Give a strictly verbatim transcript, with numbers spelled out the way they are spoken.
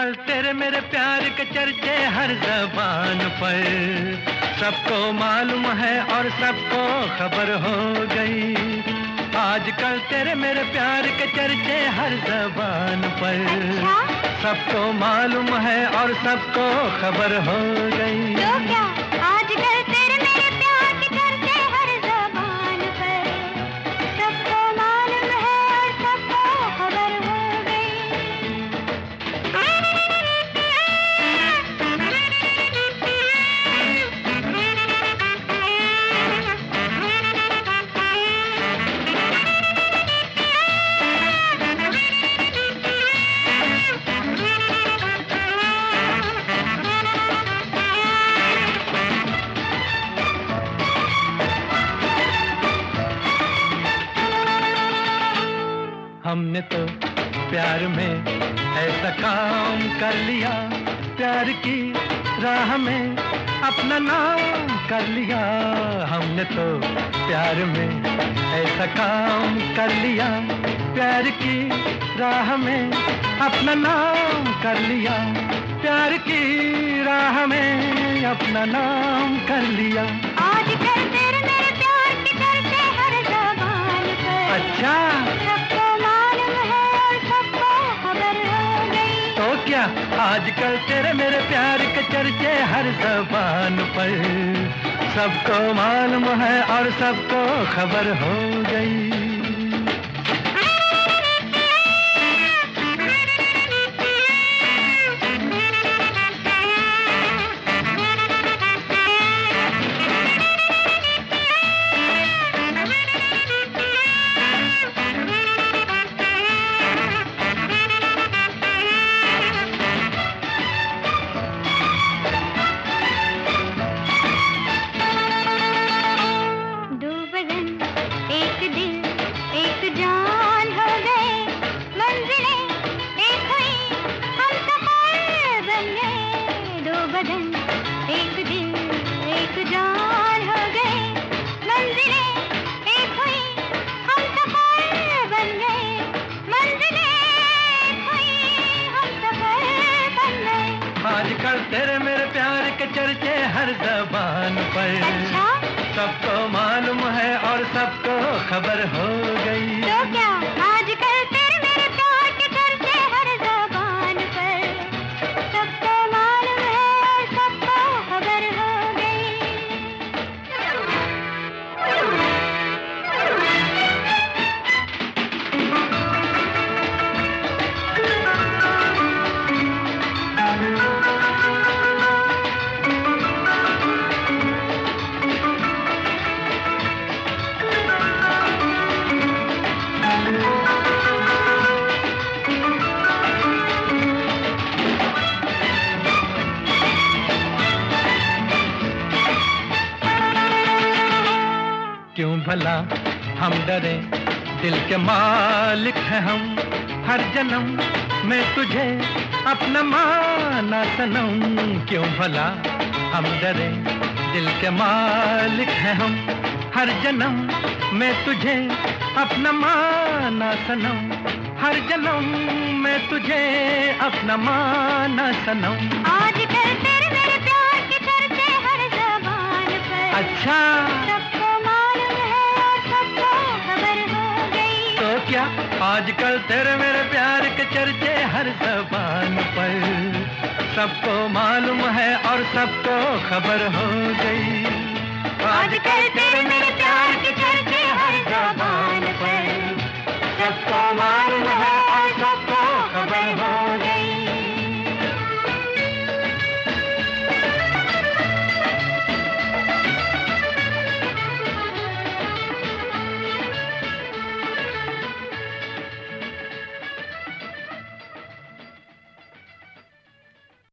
आजकल तेरे मेरे प्यार के चर्चे हर ज़बान पर, सबको मालूम है और सबको खबर हो गई। आजकल तेरे मेरे प्यार के चर्चे हर ज़बान पर, सबको मालूम है और सबको खबर हो गई। तो क्या आजकल तेरे मेरे प्यार के चर्चे हर ज़बान पर, सबको मालूम है और सबको खबर हो गई। हमने तो प्यार में ऐसा काम कर लिया, प्यार की राह में अपना नाम कर लिया। हमने तो प्यार में ऐसा काम कर लिया, प्यार की राह में अपना नाम कर लिया, प्यार की राह में अपना नाम कर लिया। आजकल तेरे मेरे प्यार के चर्चे हर ज़बान पर, अच्छा, सबको मालूम है और सबको खबर हो गई। तो क्या आजकल तेरे मेरे प्यार के चर्चे हर ज़बान पर, सबको मालूम है और सबको खबर हो गई। एक दिल एक जान हो गए, मंजिलें एक हुई, हम सफर बन गए, मंजिलें एक हुई, हम सफर बन गए। आजकल तेरे मेरे प्यार के चर्चे हर ज़बान पर, अच्छा, सबको मालूम है और सबको खबर हो गई। तो क्या आजकल तेरे मेरे प्यार के चर्चे हर ज़बान पर, सबको मालूम है और सबको खबर हो गई। क्यों भला हम डरे, दिल के मालिक हैं हम, हर जन्म में तुझे अपना माना सनम। क्यों भला हम डरे, दिल के मालिक हैं हम, हर जन्म में तुझे अपना माना सनम, हर जन्म में तुझे अपना माना सनम। आजकल तेरे मेरे प्यार के चर्चे हर ज़बान पर, अच्छा, सबको मालूम है और सबको खबर हो गई। तो क्या आजकल तेरे मेरे प्यार के चर्चे हर ज़बान पर, सबको मालूम है और सबको खबर हो गई। आजकल तेरे मेरे प्यार के चर्चे